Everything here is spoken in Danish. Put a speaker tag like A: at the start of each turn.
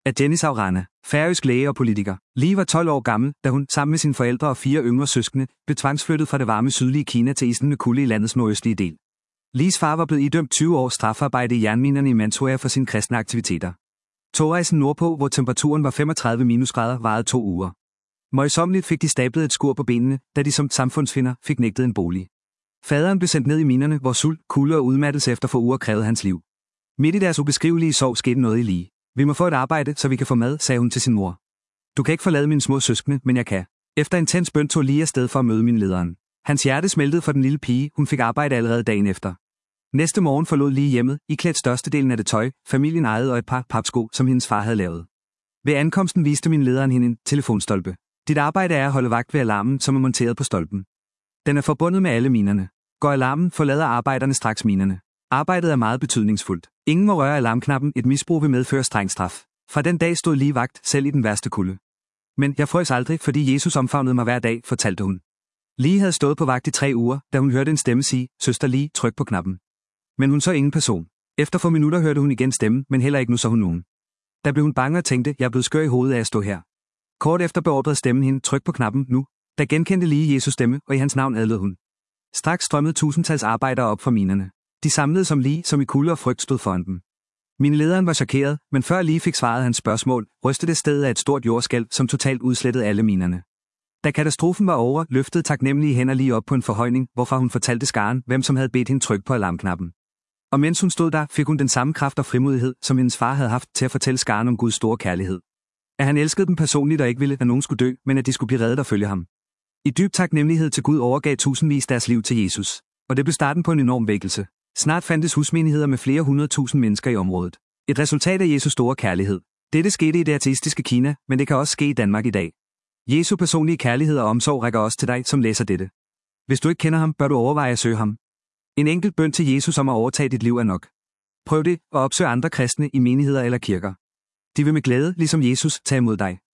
A: af Jenny Saurana, færøsk læge og politiker. Lee var 12 år gammel, da hun, sammen med sine forældre og 4 yngre søskende, blev tvangsflyttet fra det varme sydlige Kina til isnende kulde i landets nordøstlige del. Lees far var blevet idømt 20 års strafarbejde i jernminerne i Manchuria for sine kristne aktiviteter. Togrejsen nordpå, hvor temperaturen var 35 minusgrader, varede 2 uger. Møjsommeligt fik de stablet et skur på benene, da de som samfundsfinder fik nægtet en bolig. Faderen blev sendt ned i minerne, hvor sult, kulde og udmattelse efter få uger krævede hans liv. Midt i deres ubeskrivelige sorg skete noget i Lee. Vi må få et arbejde, så vi kan få mad, sagde hun til sin mor. Du kan ikke forlade mine små søskende, men jeg kan. Efter intens bøn tog Lee afsted for at møde min lederen. Hans hjerte smeltede for den lille pige, hun fik arbejde allerede dagen efter. Næste morgen forlod Lee hjemmet, iklædt størstedelen af det tøj, familien ejede og et par papsko, som hendes far havde lavet. Ved ankomsten viste min lederen hende en telefonstolpe. Dit arbejde er at holde vagt ved alarmen, som er monteret på stolpen. Den er forbundet med alle minerne. Går alarmen, forlader arbejderne straks minerne. Arbejdet er meget betydningsfuldt. Ingen må røre alarmknappen, et misbrug vil medføre streng straf. Fra den dag stod Lee vagt, selv i den værste kulde. Men jeg frøs aldrig, fordi Jesus omfavnede mig hver dag, fortalte hun. Lee havde stået på vagt i 3 uger, da hun hørte en stemme sige, søster Lee, tryk på knappen. Men hun så ingen person. Efter få minutter hørte hun igen stemmen, men heller ikke nu så hun nogen. Da blev hun bange og tænkte, jeg er blevet skør i hovedet af at stå her. Kort efter beordrede stemmen hende, tryk på knappen nu. Da genkendte Lee Jesu stemme, og i hans navn adlød hun. Straks strømmede tusindtals arbejdere op fra minerne. De samlede som Lee, som i kulde og frygt stod foran dem. Min lederen var chokeret, men før Lee fik svaret hans spørgsmål, rystede stedet af et stort jordskælv, som totalt udslettede alle minerne. Da katastrofen var over, løftede taknemmelige hænder Lee op på en forhøjning, hvorfra hun fortalte skaren, hvem som havde bedt hende trykke på alarmknappen. Og mens hun stod der, fik hun den samme kraft og frimodighed, som hendes far havde haft til at fortælle skaren om Guds store kærlighed. At han elskede dem personligt og ikke ville, at nogen skulle dø, men at de skulle blive reddet og følge ham. I dyb taknemmelighed til Gud overgav tusindvis deres liv til Jesus. Og det blev starten på en enorm vækkelse. Snart fandtes husmenigheder med flere 100.000 mennesker i området. Et resultat af Jesus store kærlighed. Dette skete i det ateistiske Kina, men det kan også ske i Danmark i dag. Jesu personlige kærlighed og omsorg rækker også til dig, som læser dette. Hvis du ikke kender ham, bør du overveje at søge ham. En enkelt bøn til Jesus om at overtage dit liv er nok. Prøv det, og opsøg andre kristne i menigheder eller kirker. De vil med glæde, ligesom Jesus, tage imod dig.